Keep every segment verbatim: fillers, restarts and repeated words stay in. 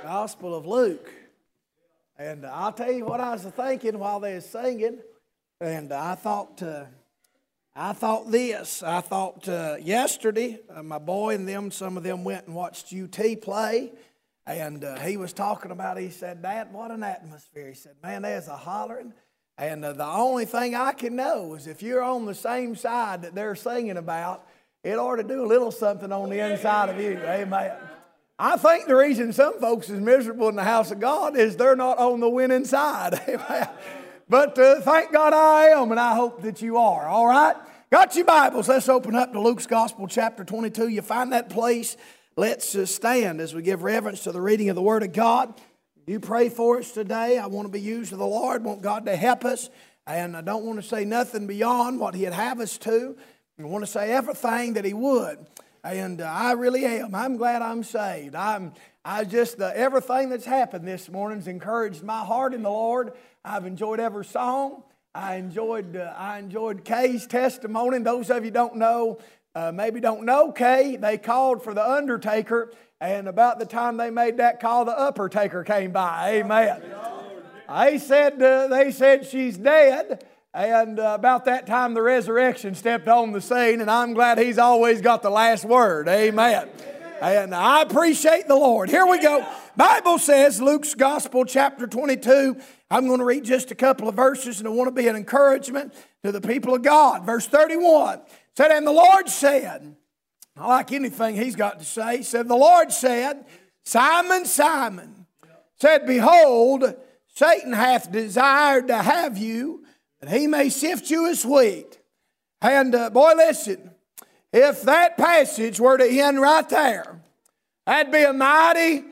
Gospel of Luke. And I'll tell you what I was thinking while they were singing. And I thought, uh, I thought this. I thought uh, yesterday, uh, my boy and them, some of them went and watched U T play. And uh, he was talking about, he said, Dad, what an atmosphere. He said, man, there's a hollering. And uh, the only thing I can know is if you're on the same side that they're singing about, it ought to do a little something on the inside of you. Amen. I think the reason some folks is miserable in the house of God is they're not on the winning side. Amen. But uh, thank God I am, and I hope that you are. All right? Got your Bibles. Let's open up to Luke's Gospel, chapter twenty-two. You find that place. Let's uh, stand as we give reverence to the reading of the Word of God. You pray for us today. I want to be used of the Lord. I want God to help us. And I don't want to say nothing beyond what He'd have us to. I want to say everything that He would. And uh, I really am. I'm glad I'm saved. I'm I just, uh, everything that's happened this morning's encouraged my heart in the Lord. I've enjoyed every song. I enjoyed uh, I enjoyed Kay's testimony. And those of you don't know, uh, maybe don't know Kay, they called for the undertaker. And about the time they made that call, the upper taker came by. Amen. They said, uh, they said she's dead. And uh, about that time, the resurrection stepped on the scene, and I'm glad He's always got the last word. Amen. And I appreciate the Lord. Here we go. Bible says, Luke's Gospel, chapter twenty-two. I'm going to read just a couple of verses, and I want to be an encouragement to the people of God. Verse thirty-one said, and the Lord said, I like anything He's got to say. He said, the Lord said, Simon, Simon, said, behold, Satan hath desired to have you, that he may sift you as wheat. And uh, boy, listen, if that passage were to end right there, that'd be a mighty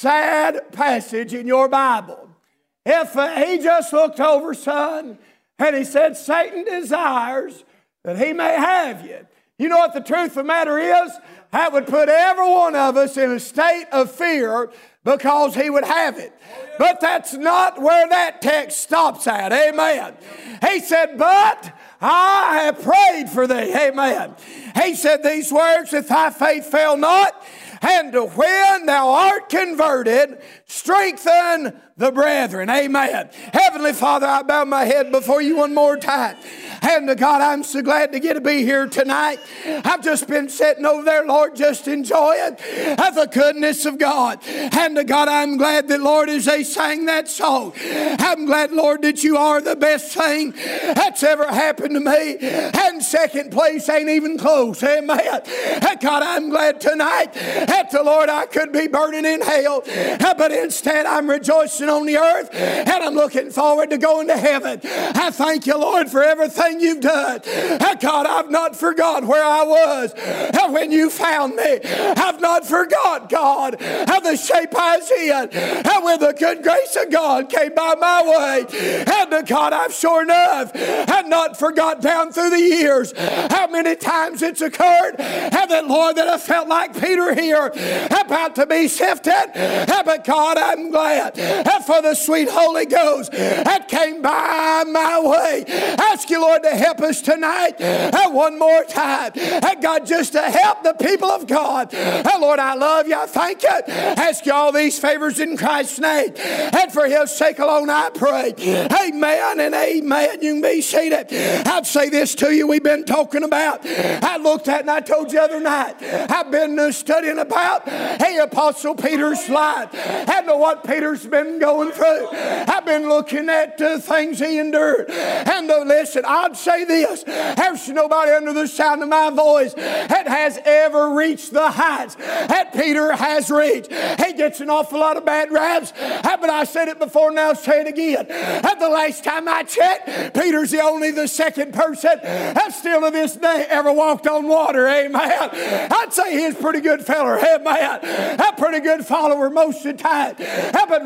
sad passage in your Bible. If uh, he just looked over, son, and he said, Satan desires that he may have you. You know what the truth of the matter is? That would put every one of us in a state of fear because he would have it. But that's not where that text stops at. Amen. He said, but I have prayed for thee. Amen. He said these words, that thy faith fail not, and when thou art converted, strengthen the brethren. Amen. Heavenly Father, I bow my head before you one more time. And to God, I'm so glad to get to be here tonight. I've just been sitting over there, Lord, just enjoying the goodness of God. And to God, I'm glad that, Lord, as they sang that song, I'm glad, Lord, that you are the best thing that's ever happened to me. And second place ain't even close. Amen. And God, I'm glad tonight that the Lord, I could be burning in hell, but instead I'm rejoicing on the earth, and I'm looking forward to going to heaven. I thank you, Lord, for everything you've done. God, I've not forgot where I was when you found me. I've not forgot, God, how the shape I was in, and when the good grace of God came by my way. And God, I've sure enough had not forgot down through the years how many times it's occurred, and that, Lord, that I felt like Peter here, about to be sifted. But God, I'm glad for the sweet Holy Ghost that came by my way. Ask you, Lord, to help us tonight one more time. God, just to help the people of God. Lord, I love you. I thank you. Ask you all these favors in Christ's name. And for His sake alone, I pray. Amen and amen. You can be seated. I'd say this to you. We've been talking about, I looked at and I told you the other night, I've been uh, studying about, hey, Apostle Peter's life. I know what Peter's been going through. I've been looking at uh, things he endured. And uh, listen, I'd say this. There's nobody under the sound of my voice that has ever reached the heights that Peter has reached. He gets an awful lot of bad raps. But I said it before, now I'll say it again. At the last time I checked, Peter's the only the second person that still to this day ever walked on water. Amen. I'd say he's a pretty good feller. Amen. A pretty good follower most of the time. But right here,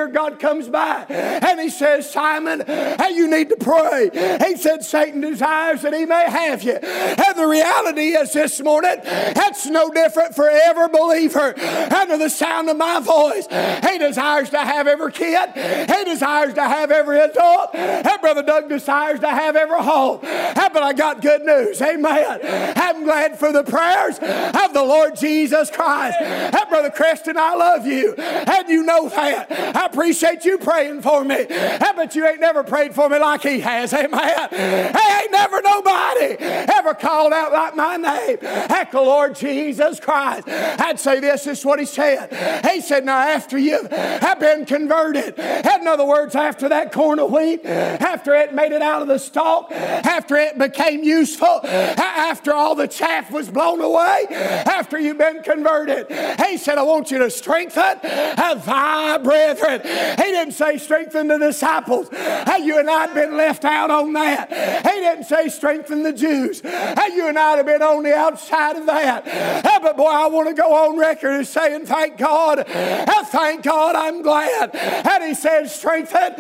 God comes by and he says, Simon, hey, you need to pray. He said, Satan desires that he may have you. And the reality is this morning, that's no different for every believer under the sound of my voice. He desires to have every kid. He desires to have every adult. And Brother Doug desires to have every home. But I got good news. Amen. I'm glad for the prayers of the Lord Jesus Christ. And Brother Creston, I love you. And you know that. I appreciate you praying for me. But you ain't never prayed for me like he has. Amen. Hey, ain't never nobody ever called out like my name. Heck, the Lord Jesus Christ. I'd say this, this is what he said. He said, now after you have been converted, in other words, after that corn of wheat, after it made it out of the stalk, after it became useful, after all the chaff was blown away, after you've been converted, he said, I want you to strengthen thy brethren. He didn't say strengthen the disciples. Hey, you and I have been left out on that. He didn't say strengthen the Jews. Hey, you and I have been on the outside of that. Hey, but boy, I want to go on record as saying, thank God, thank God, I'm glad. And he said, strengthen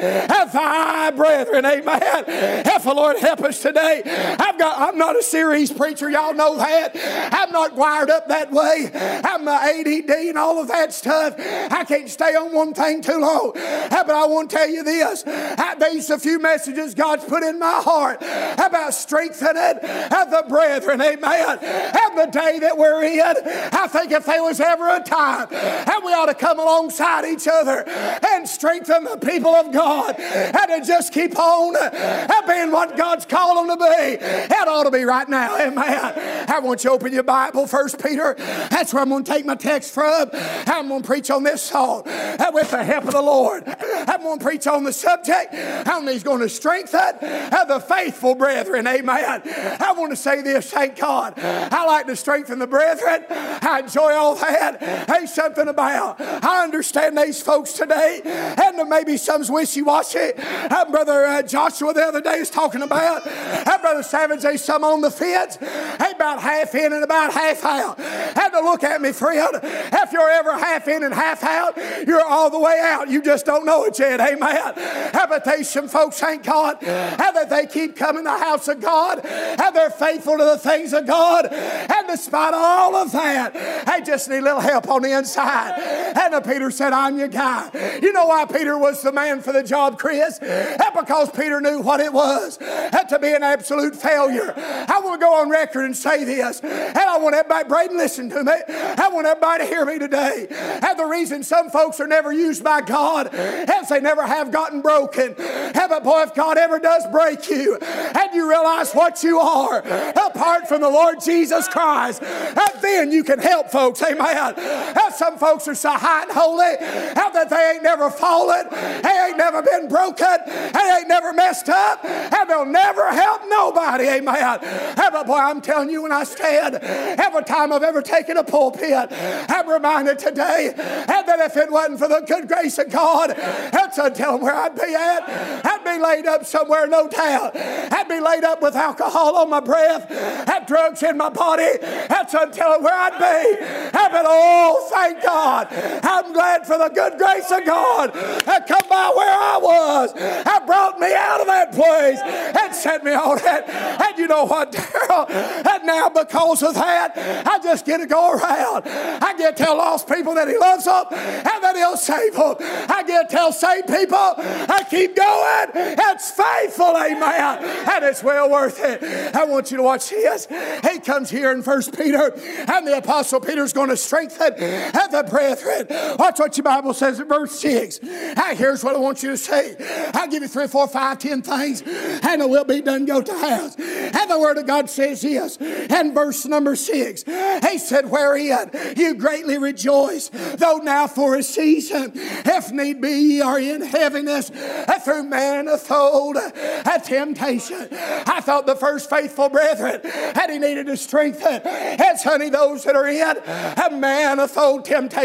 thy brethren. Amen. If the Lord help us today, I've got, I'm not a series preacher. Y'all know that. I'm not wired up that way. I'm A D D and all of that stuff. I can't stay on one thing too long. But I want to tell you this. These are a few messages God's put in my heart about strengthening the brethren. Amen. And the day that we're in, I think if there was ever a time, and we ought to come alongside each other and strengthen the people of God and to just keep on being what God's called them to be. That ought to be right now. Amen. I want you to open your Bible, First Peter. That's where I'm going to take my text from. I'm going to preach on this song with the help of the Lord. I'm going to preach on the subject. How he's going to strengthen the faithful brethren. Amen. I want to say this, thank God. I like to strengthen the brethren. I enjoy all that. Hey, something about, I understand these folks today, and maybe some's wishy-washy. Uh, Brother uh, Joshua the other day was talking about, uh, Brother Savage, there's some on the fence. Hey, about half in and about half out. Had to look at me, friend. If you're ever half in and half out, you're all the way out. You just don't know it yet. Amen. How about they, some folks, thank God, how that they keep coming to the house of God, how they're faithful to the things of God, and despite all of that, they just need a little help on the inside. And uh, Peter said, I'm your guy. You know why Peter was the man for the job, Chris? That's because Peter knew what it was to be an absolute failure. I want to go on record and say this, and I want everybody, Braden, listen to me. I want everybody to hear me today. And the reason some folks are never used by God is they never have gotten broken. But boy, if God ever does break you, and you realize what you are apart from the Lord Jesus Christ, then you can help folks. Amen. Some folks are so high and holy that they ain't never fallen, they ain't never been broken, they ain't never messed up, and they'll never help nobody. Amen. But boy, I'm telling you, when I stand, every time I've ever taken a pulpit, I'm reminded today that if it wasn't for the good grace of God, that's until where I'd be at. I'd be laid up somewhere, no doubt. I'd be laid up with alcohol on my breath, had drugs in my body. That's until where I'd be. But oh, thank God, I'm glad for the good grace of God that come by where I was. That brought me out of that place and set me on that. And you know what, Daryl? And now because of that, I just get to go around. I get to tell lost people that he loves them and that he'll save them. I get to tell saved people, I keep going. It's faithful, amen. And it's well worth it. I want you to watch this. He comes here in First Peter, and the Apostle Peter's going to strengthen the brethren. Watch what your Bible says in verse six. Now, here's what I want you to say. I'll give you three, four, five, ten things, and it will be done. Go to house. And the Word of God says this in verse number six. He said, wherein you greatly rejoice, though now for a season, if need be, ye are in heaviness through manifold temptation. I thought the first faithful brethren had he needed to strengthen. It's honey, those that are in manifold temptations.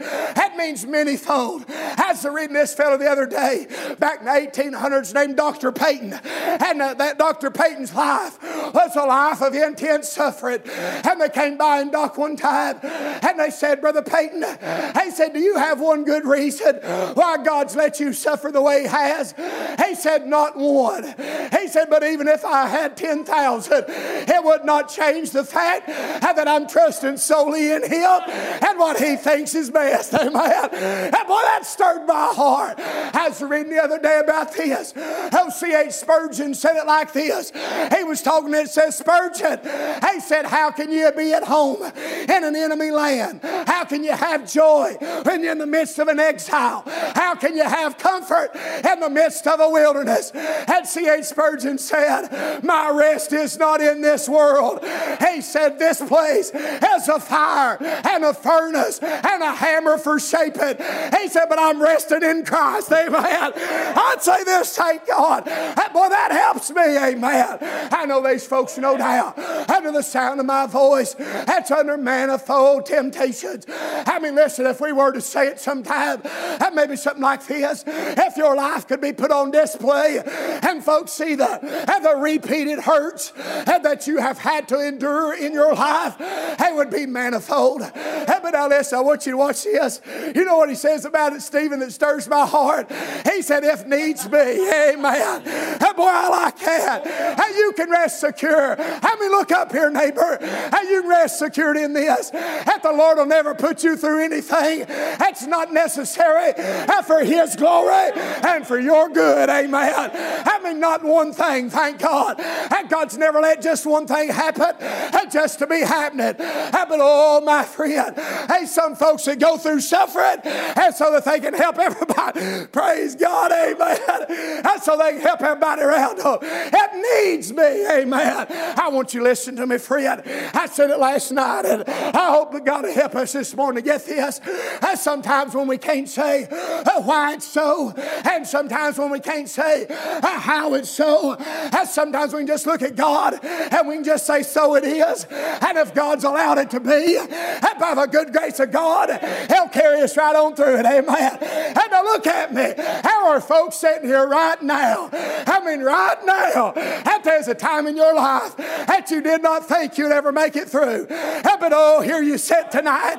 That means manyfold. I was reading this fellow the other day, back in the eighteen hundreds, named Doctor Peyton. And uh, that Doctor Peyton's life was a life of intense suffering. And they came by and Doc one time, and they said, Brother Peyton, he said, do you have one good reason why God's let you suffer the way He has? He said, not one. He said, but even if I had ten thousand, it would not change the fact that I'm trusting solely in Him and what He thinks is best. Amen. And boy, that stirred my heart. I was reading the other day about this. O C H Spurgeon said it like this. He was talking, it says, Spurgeon, he said, how can you be at home in an enemy land? How can you have joy when you're in the midst of an exile? How can you have comfort in the midst of a wilderness? And C H Spurgeon said, my rest is not in this world. He said, this place has a fire and a furnace and a hammer for shaping. He said, but I'm resting in Christ. Amen. I'd say this, thank God. Boy, that helps me. Amen. I know these folks, no doubt, under the sound of my voice, that's under manifold temptations. I mean, listen, if we were to say it sometime, that may be something like this. If your life could be put on display and folks see the, the repeated hurts that you have had to endure in your life, it would be manifold. But now listen, I want you to watch this. You know what he says about it, Stephen, that stirs my heart? He said, if needs be, amen. And boy, I like that. And you can rest secure. I mean, look up here, neighbor. And you can rest secured in this, that the Lord will never put you through anything that's not necessary for His glory and for your good, amen. I mean, not one thing, thank God. And God's never let just one thing happen just to be happening. But oh, my friend, hey, some folks that go through suffering and so that they can help everybody. Praise God, amen. And so they can help everybody around them. It needs me, amen. I want you to listen to me, friend. I said it last night, and I hope that God will help us this morning to get this. And sometimes when we can't say uh, why it's so, and sometimes when we can't say uh, how it's so, and sometimes we can just look at God and we can just say, so it is. And if God's allowed it to be, and by the good grace of God, He'll carry us right on through it, amen. And now look at me. How are folks sitting here right now? I mean, right now, that there's a time in your life that you did not think you'd ever make it through. But oh, here you sit tonight.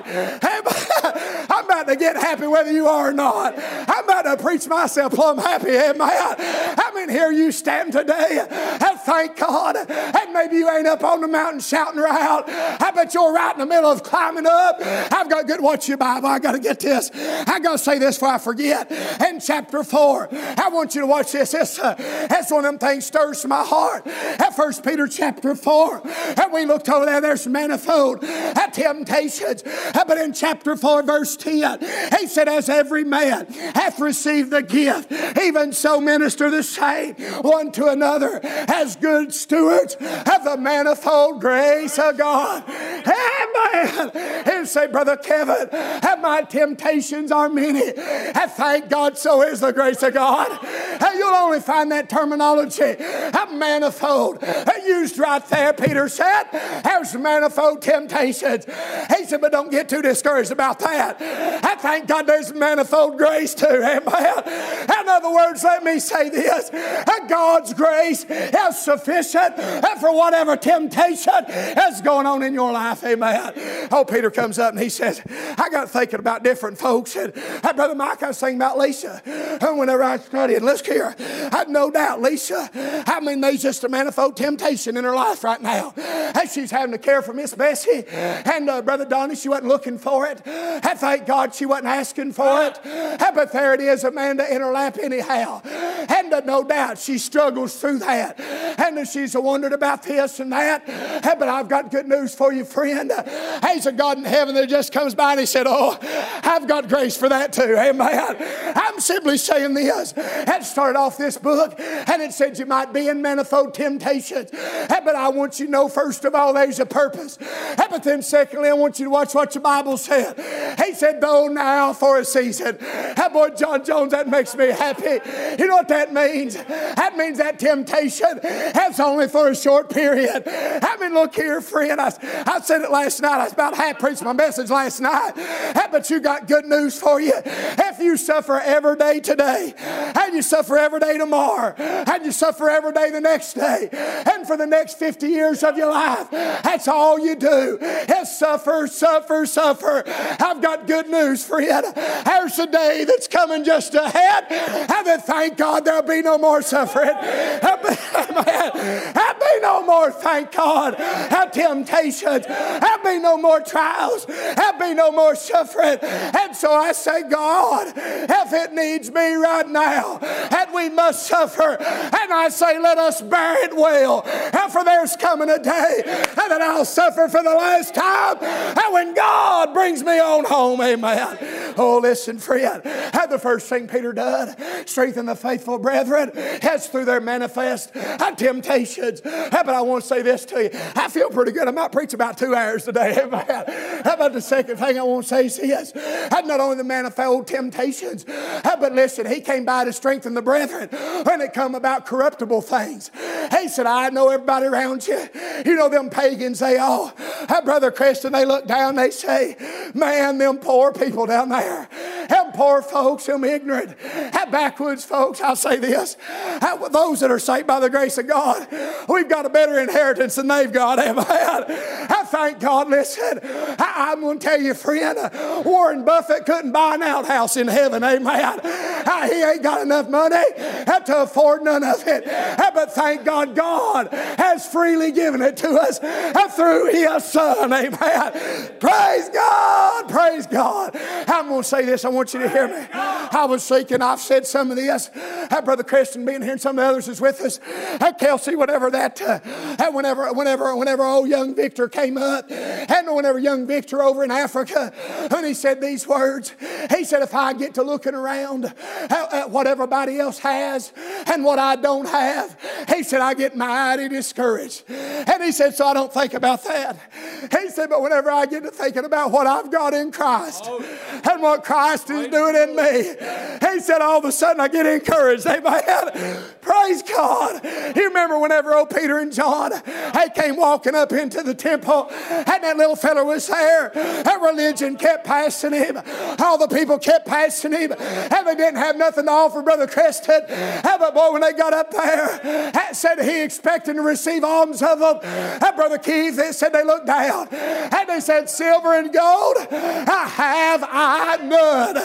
I'm about to get happy whether you are or not. I'm about to preach myself plumb happy, amen. I mean, here you stand today, and thank God. And maybe you ain't up on the mountain shouting around. I bet you're right in the middle of climbing up. I've got good, watch your Bible. I got to get this. I got to say this before I forget. In chapter four, I want you to watch this. This uh, that's one of them things stirs my heart. At First Peter chapter four, and we looked over there, there's manifold uh, temptations. Uh, but in chapter four, verse ten, he said, as every man hath received the gift, even so minister the same one to another as good stewards of the manifold grace of God. Amen. And say, Brother Kevin, my temptations are many. And thank God, so is the grace of God. And you'll only find that terminology, a manifold, used right there. Peter said, there's manifold temptations. He said, but don't get too discouraged about that. I thank God there's manifold grace too. Amen. In other words, let me say this. God's grace is sufficient for whatever temptation is going on in your life. Amen. Oh, Peter comes up and he says, I got thinking about different folks. And hey, Brother Mike, I was thinking about Lisa. And whenever I studied, look here, I had no doubt Lisa, I mean, there's just a manifold temptation in her life right now. And she's having to care for Miss Bessie. And uh, Brother Donnie, she wasn't looking for it. I thank God she wasn't asking for it. But there it is, Amanda, in her lap anyhow. And uh, no doubt she struggles through that. And uh, she's wondered about this and that. But I've got good news for you, friend. There's a God in heaven that just comes by and He said, oh, I've got grace for that too. Amen. I'm simply saying this. That started off this book and it said you might be in manifold temptations. But I want you to know, first of all, there's a purpose. But then secondly, I want you to watch what your Bible said. He said, though now for a season. Boy, John Jones, that makes me happy. You know what that that means? That means that temptation has only for a short period. I mean, look here, friend. I, I said it last night. I was about half preached my message last night. But you got good news for you. If you suffer every day today, and you suffer every day tomorrow, and you suffer every day the next day, and for the next fifty years of your life, that's all you do is suffer, suffer, suffer. I've got good news, friend. There's a day that's coming just ahead, and then thank God there'll be no more suffering. There'll be, there'll be no more, thank God, temptations. There'll be no more trials. There'll be no more suffering. And so I say, God, if it needs me right now, and we must suffer, and I say, let us bear it well. And for there's coming a day that I'll suffer for the last time, and when God brings me on home, amen. Oh, listen, friend, and the first thing Peter did, strengthen the faithful brethren, has through their manifest temptations. But I want to say this to you. I feel pretty good. I might preach about two hours today, amen. How about the second thing I want to say is this? Not only the manifold temptations, but listen, he came by to strengthen the brethren when it come about corruptible things. He said, I know everybody around you. You know them pagans, they all, Brother Christian, they look down, they say, man, them poor people down there, them poor folks, them ignorant, them backwoods folks, I'll say this, those that are saved by the grace of God, we've got a better inheritance than they've got, amen. I thank God, listen, I, I'm going to tell you, friend, Warren Buffett couldn't buy an outhouse in heaven, amen. He ain't got enough money to afford none of it. But thank God, God has freely given it to us through His Son, amen. Praise God, praise God. I'm going to say this, I want you to hear me. I was thinking, I've said some of this. Brother Christian being here and some of the others is with us. Kelsey, whatever that, uh, whenever, whenever, whenever old young Victor came up, and whenever young Victor over in Africa, and he said these words, he said, if I get to looking around at, at what everybody else has and what I don't have, he said, I get mighty discouraged. And he said, so I don't think about that. He said, but whenever I get to thinking about what I've got in Christ and what Christ is doing in me, he said, all of a sudden I get encouraged. Amen. Praise God. You remember whenever old Peter and John, they came walking up into the temple, and that little fella was there. That religion kept passing him. All the people kept passing him, and they didn't have nothing to offer Brother Creston. But boy, when they got up there, that said he expecting to receive alms of them. That Brother Keith, they said they looked down, and they said, silver and gold, I have I none.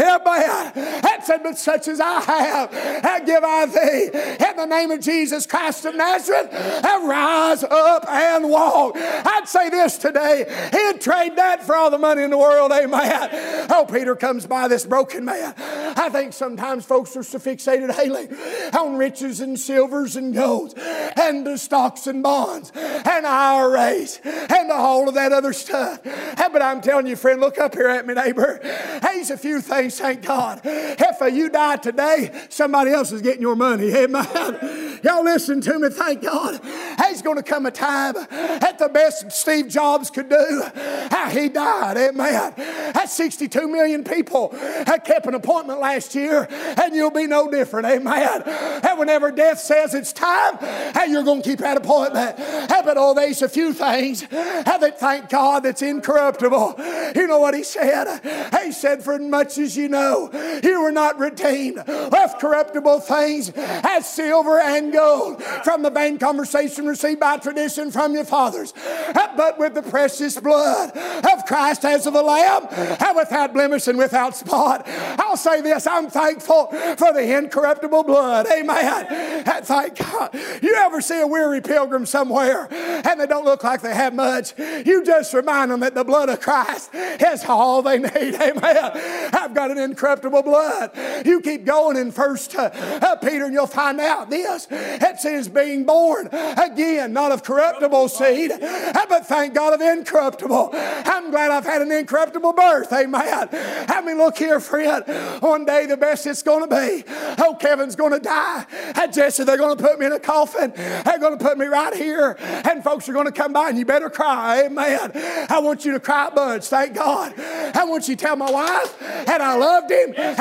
Amen. That said, but such as I have, I give I thee. In the name of Jesus Christ of Nazareth, rise up and walk. I'd say this today, he'd trade that for all the money in the world, amen. Oh, Peter comes by this broken man. I think sometimes folks are so fixated, Haley, on riches and silvers and golds and the stocks and bonds and I R As and all of that other stuff. But I'm telling you, friend, look up here at me, neighbor. There's a few things, thank God. If you die today, somebody else is getting your money, amen. Y'all listen to me, thank God. There's going to come a time at the best Steve Jobs could do, how he died, amen. That's sixty-two million people that kept an appointment last year, and you'll be no different, amen. And whenever death says it's time, hey, you're going to keep that appointment. But oh, there's a few things that thank God that's incorruptible. You know what he said? He said, for much as you know, you were not redeemed with corruptible things as silver and gold from the vain conversation received by tradition from your fathers, but with the precious blood of Christ as of a lamb, and without blemish and without spot. I'll say this, I'm thankful for the incorruptible blood, amen. Thank God. You ever see a weary pilgrim somewhere and they don't look like they have much? You just remind them that the blood of Christ is all they need, amen. I've got an incorruptible blood. You keep going in First uh, uh, Peter and you'll find out this. It says being born again, not of corruptible seed, but thank God of incorruptible. I'm glad I've had an incorruptible birth, amen. I mean, look here, friend. One day the best it's going to be. Oh, Kevin's going to die. And Jesse, they're going to put me in a coffin. They're going to put me right here. And folks are going to come by and you better cry, amen. I want you to cry a bunch, thank God. I want you to tell my wife, and I loved him, and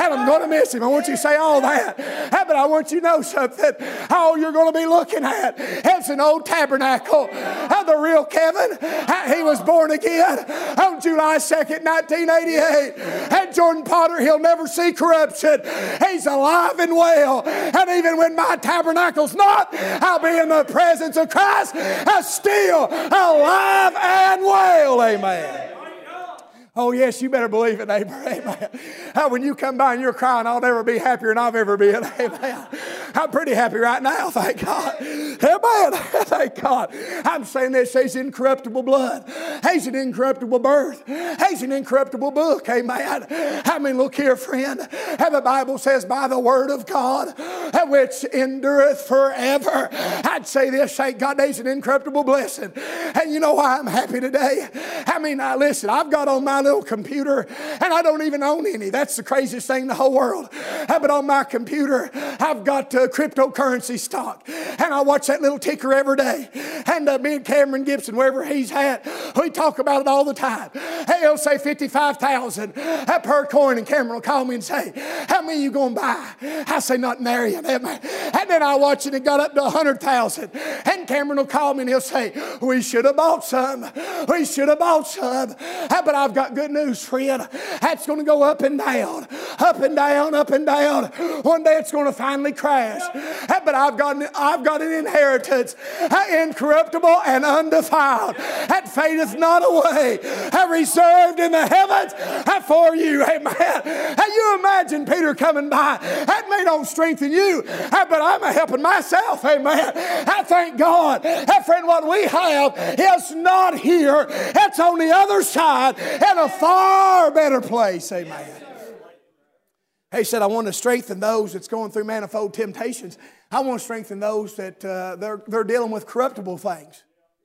And I'm going to miss him. I want you to say all that. But I want you to know something. All you're going to be looking at, it's an old tabernacle. The real Kevin, he was born again on July second, nineteen eighty-eight. And Jordan Potter, he'll never see corruption. He's alive and well. And even when my tabernacle's not, I'll be in the presence of Christ. I'm still alive and well. Amen. Oh, yes, you better believe it, neighbor. Amen. Uh, when you come by and you're crying, I'll never be happier than I've ever been. Amen. I'm pretty happy right now, thank God. Amen. Thank God. I'm saying this, he's incorruptible blood. He's an incorruptible birth. He's an incorruptible book. Amen. I mean, look here, friend. And the Bible says, by the word of God, which endureth forever. I'd say this, thank God, he's an incorruptible blessing. And you know why I'm happy today? I mean, I, listen, I've got on my little computer, and I don't even own any. That's the craziest thing in the whole world. But on my computer, I've got uh, cryptocurrency stock, and I watch that little ticker every day. And uh, me and Cameron Gibson, wherever he's at, we talk about it all the time. Hey, he'll say fifty-five thousand per coin, and Cameron will call me and say, how many you going to buy? I say, not an area. And then I watch it, and it got up to one hundred thousand. And Cameron will call me, and he'll say, we should have bought some. We should have bought some. But I've got good news, friend. That's going to go up and down, up and down, up and down. One day it's going to finally crash. But I've got an, I've got an inheritance, incorruptible and undefiled, that fadeth not away, reserved in the heavens for you. Amen. And you imagine Peter coming by. That may not strengthen you, but I'm helping myself. Amen. I thank God. Friend, what we have is not here. It's on the other side in a far better place. Amen. He said, I want to strengthen those that's going through manifold temptations. I want to strengthen those that uh, they're, they're dealing with corruptible things.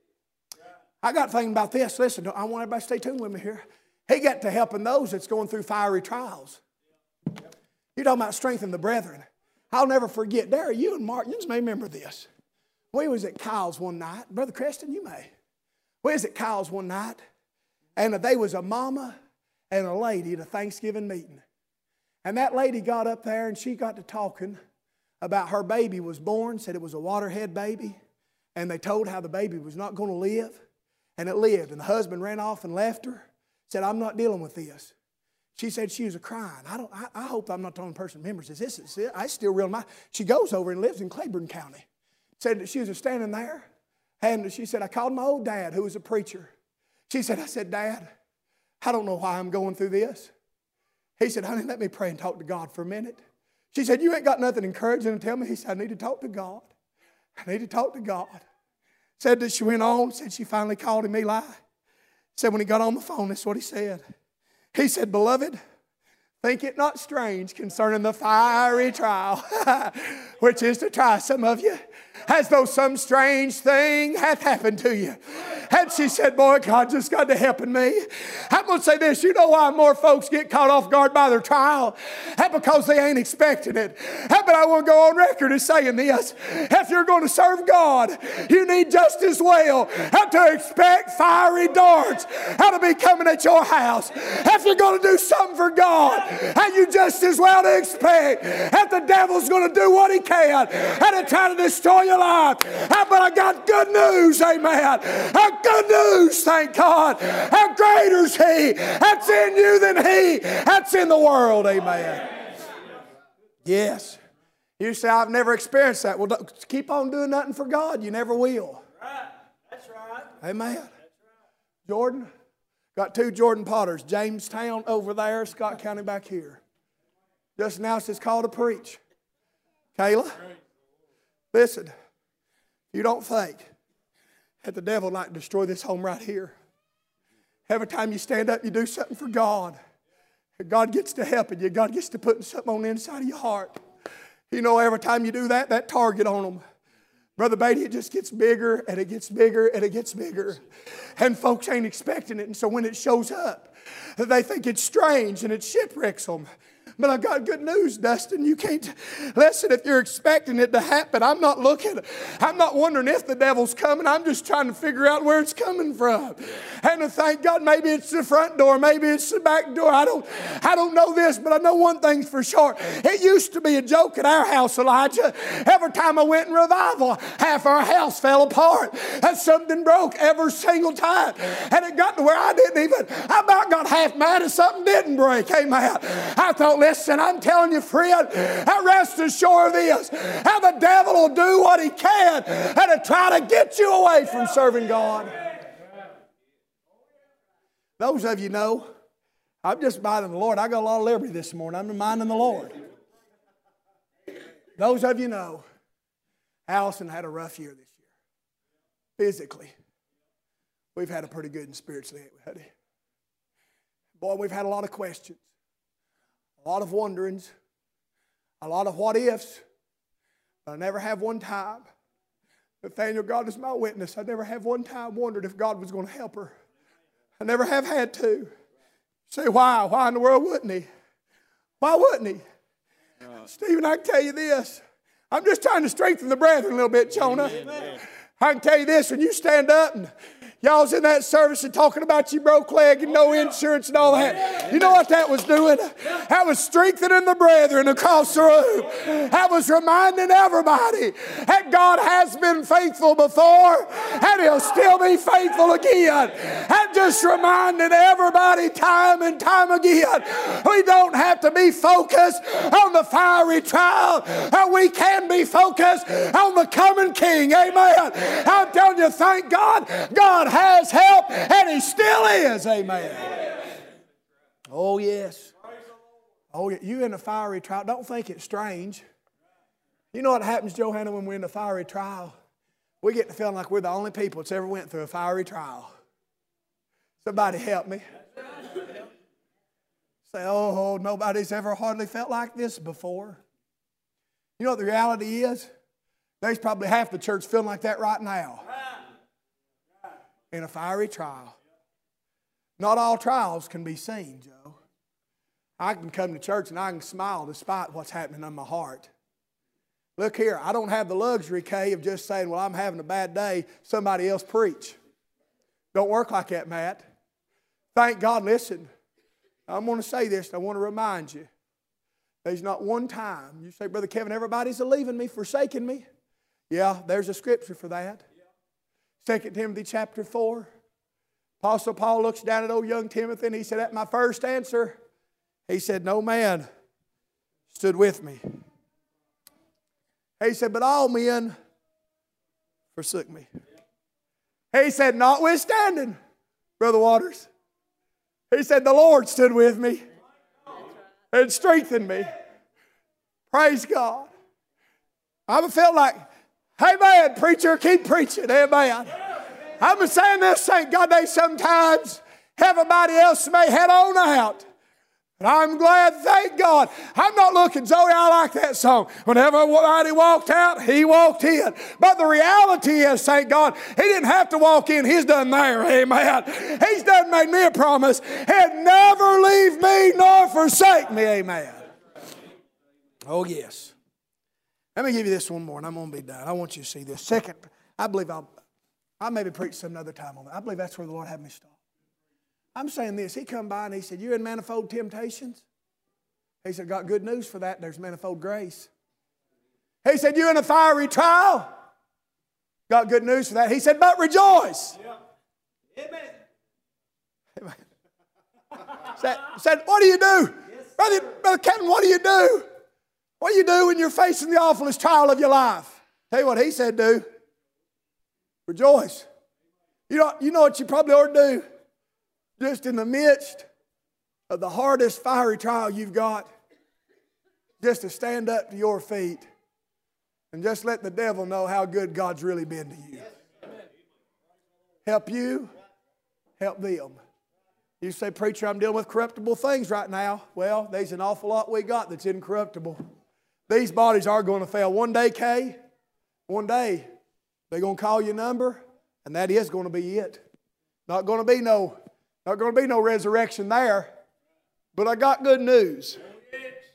I got thinking about this. Listen, I want everybody to stay tuned with me here. He got to helping those that's going through fiery trials. You're talking about strengthening the brethren. I'll never forget. Derry, you and Martin, you may remember this. We was at Kyle's one night. Brother Creston, you may. We was at Kyle's one night, and there was a mama and a lady at a Thanksgiving meeting. And that lady got up there, and she got to talking about her baby was born, said it was a waterhead baby, and they told how the baby was not going to live, and it lived. And the husband ran off and left her, said, I'm not dealing with this. She said she was a crying. I don't. I, I hope I'm not the only person who remembers this. This is it. I still real my. She goes over and lives in Claiborne County. Said that she was standing there, and she said, I called my old dad, who was a preacher. She said, I said, Dad, I don't know why I'm going through this. He said, honey, let me pray and talk to God for a minute. She said, you ain't got nothing encouraging to tell me. He said, I need to talk to God. I need to talk to God. Said that she went on, said she finally called him Eli. Said when he got on the phone, that's what he said. He said, beloved, think it not strange concerning the fiery trial, which is to try some of you, as though some strange thing hath happened to you. And she said, boy, God just got to helping me. I'm going to say this. You know why more folks get caught off guard by their trial? That's because they ain't expecting it. But I want to go on record as saying this. If you're going to serve God, you need just as well to expect fiery darts to be coming at your house. If you're going to do something for God, and you just as well to expect that the devil's going to do what he can and to try to destroy your life. But I got good news, amen. Good news, thank God. How greater is he that's in you than he that's in the world, amen. Yes. You say, I've never experienced that. Well, don't, keep on doing nothing for God. You never will. That's right. Amen. Jordan, got two Jordan Potters. Jamestown over there, Scott County back here. Just announced it's called to preach. Kayla, listen, you don't think that the devil would like to destroy this home right here. Every time you stand up, you do something for God. God gets to helping you. God gets to putting something on the inside of your heart. You know, every time you do that, that target on them, Brother Beatty, it just gets bigger and it gets bigger and it gets bigger. And folks ain't expecting it. And so when it shows up, they think it's strange and it shipwrecks them. But I got good news, Dustin. You can't, listen, if you're expecting it to happen, I'm not looking, I'm not wondering if the devil's coming. I'm just trying to figure out where it's coming from. And to thank God, maybe it's the front door, maybe it's the back door. I don't, I don't know this, but I know one thing's for sure. It used to be a joke at our house, Elijah. Every time I went in revival, half our house fell apart. And something broke every single time. And it got to where I didn't even, I about got half mad if something didn't break. Amen. I thought, listen, I'm telling you, friend, rest assured of this, how the devil will do what he can and to try to get you away from serving God. Those of you know, I'm just minding the Lord. I got a lot of liberty this morning. I'm minding the Lord. Those of you know, Allison had a rough year this year. Physically. We've had a pretty good and spiritually, haven't we? Boy, we've had a lot of questions. A lot of wonderings, a lot of what ifs, but I never have one time. Nathaniel, God is my witness. I never have one time wondered if God was going to help her. I never have had to. You say, why? Why in the world wouldn't he? Why wouldn't he? Uh, Stephen, I can tell you this. I'm just trying to strengthen the brethren a little bit, Jonah. Amen. I can tell you this, when you stand up and y'all's in that service and talking about your broke leg and no insurance and all that. You know what that was doing? That was strengthening the brethren across the room. That was reminding everybody that God has been faithful before and He'll still be faithful again. And just reminding everybody time and time again, we don't have to be focused on the fiery trial. We can be focused on the coming King. Amen. I'm telling you, thank God, God has help, and He still is. Amen. Oh, yes. Oh, you in a fiery trial. Don't think it's strange. You know what happens, Johanna, when we're in a fiery trial? We get to feeling like we're the only people that's ever went through a fiery trial. Somebody help me. Say, oh, nobody's ever hardly felt like this before. You know what the reality is? There's probably half the church feeling like that right now. In a fiery trial. Not all trials can be seen, Joe. I can come to church and I can smile despite what's happening in my heart. Look here, I don't have the luxury, Kay, of just saying, well, I'm having a bad day, somebody else preach. Don't work like that, Matt. Thank God, listen, I'm going to say this and I want to remind you. There's not one time, you say, Brother Kevin, everybody's leaving me, forsaking me. Yeah, there's a scripture for that. Second Timothy chapter four. Apostle Paul looks down at old young Timothy and he said, at my first answer, he said, no man stood with me. He said, but all men forsook me. He said, notwithstanding, Brother Waters, he said, the Lord stood with me and strengthened me. Praise God. I felt like, amen, preacher, keep preaching, amen. I'm saying this, thank God, they sometimes everybody else may head on out. But I'm glad, thank God. I'm not looking, Zoe, I like that song. Whenever everybody walked out, he walked in. But the reality is, thank God, he didn't have to walk in. He's done there, amen. He's done made me a promise. He'd never leave me nor forsake me, amen. Oh, yes. Let me give you this one more, and I'm going to be done. I want you to see this. Second, I believe I'll, I'll maybe preach some other time on that. I believe that's where the Lord had me stop. I'm saying this. He come by and he said, you're in manifold temptations? He said, got good news for that. There's manifold grace. He said, you're in a fiery trial? Got good news for that. He said, but rejoice. Yeah. Amen. Amen. said, said, what do you do? Yes, Brother, Brother Kevin, what do you do? What do you do when you're facing the awfulest trial of your life? Tell you what he said, do. Rejoice. You know, you know what you probably ought to do? Just in the midst of the hardest fiery trial you've got, just to stand up to your feet and just let the devil know how good God's really been to you. Help you, help them. You say, preacher, I'm dealing with corruptible things right now. Well, there's an awful lot we got that's incorruptible. These bodies are going to fail. One day, Kay, one day, they're going to call your number, and that is going to be it. Not going to be no, not going to be no resurrection there. But I got good news.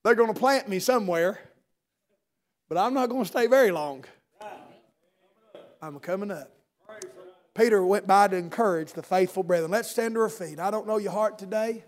They're going to plant me somewhere, but I'm not going to stay very long. I'm coming up. Peter went by to encourage the faithful brethren. Let's stand to our feet. I don't know your heart today.